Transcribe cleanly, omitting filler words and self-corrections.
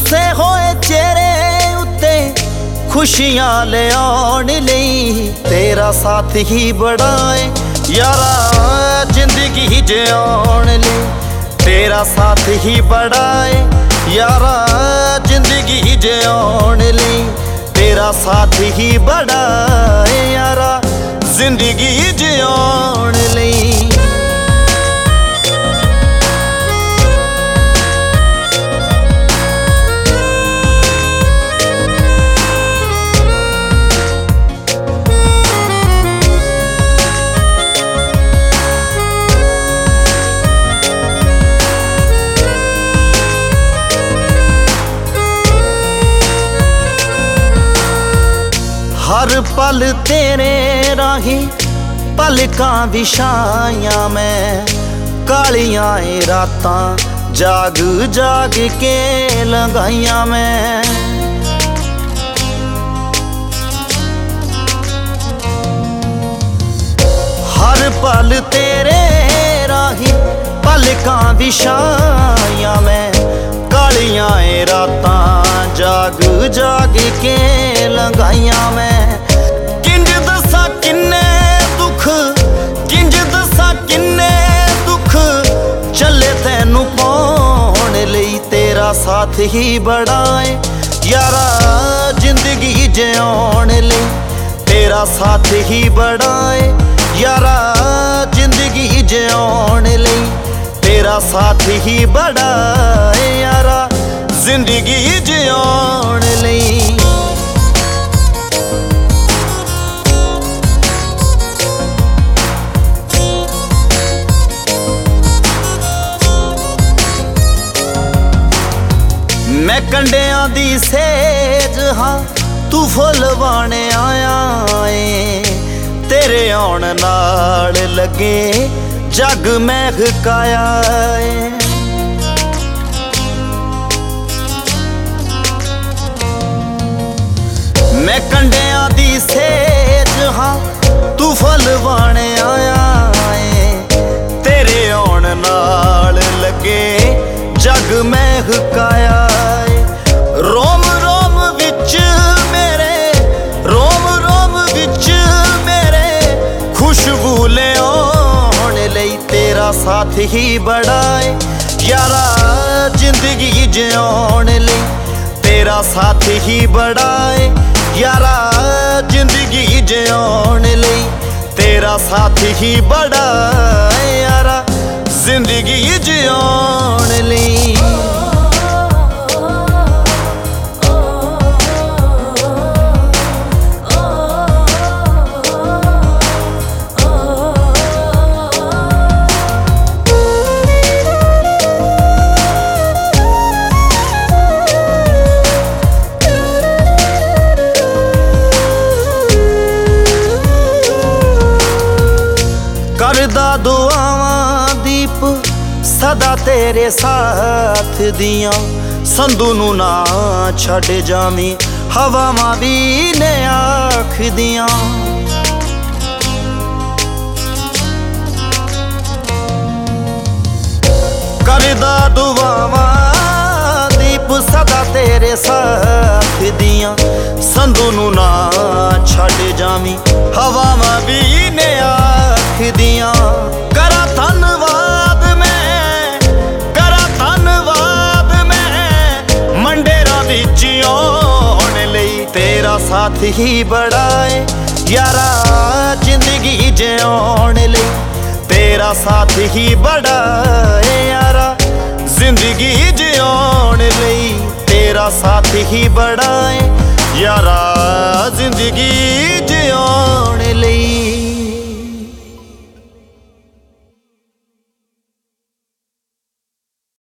हसे होए चेहरे उत्ते खुशियां ले आउण लई तेरा साथ ही बड़ा है यारा जिंदगी जिउण लई तेरा साथ ही बड़ा है यारा जिंदगी जिउण लई तेरा साथ ही बड़ा है यारा जिंदगी जिउण लई। हर पल तेरे राही पलकां विछाइयां मैं कालियां रातां जाग जाग के लगाइयां मैं। हर पल तेरे राही पलकां विछाइयां मैं कालियां रातां जाग जाग के लगाइयां मैं। किंज दसा किन्ने दुख किंज दसा किन्ने दुख चले तैनू पाउण लई तेरा साथ ही बड़ा है यारा जिंदगी जिउण लई तेरा साथ ही बड़ा है यारा जिंदगी जिउण लई तेरा साथ ही बड़ा है यारा जिंदगी जिउण लई। मैं कंडियां दी सेज हाँ तू फुल बाणे आया है तेरे आउण नाल लगे जग महकाया है। मैं कंडियां दी सेज हाँ तू फुल बाणे आया है तेरे आउण नाल लगे जग महकाया है। रोम रोम विच मेरे रोम रोम विच मेरे खुशबू ले आउण लई तेरा साथ ही बड़ा है यारा जिंदगी जिउण लई तेरा साथ ही बड़ा है यारा जिंदगी जिउण लई तेरा साथ ही बड़ा है यारा जिंदगी जिउण लई। करदा दुआवां दीप सदा तेरे साथ दियां संधू नू ना छड़ जावी हवावां भी ने आख दियां। करदा दुआवां दीप सदा तेरे साथ दियां संधू नू ना छड़ जावी हवावां भी ने आख दियां। करा धन्नवाद मैं मंडेरा विच आउण लई तेरा साथ ही बड़ा है यारा जिंदगी जिउण लई तेरा साथ ही बड़ा है यारा जिंदगी जिउण लई तेरा साथ ही बड़ा है यारा जिंदगी जिउण लई।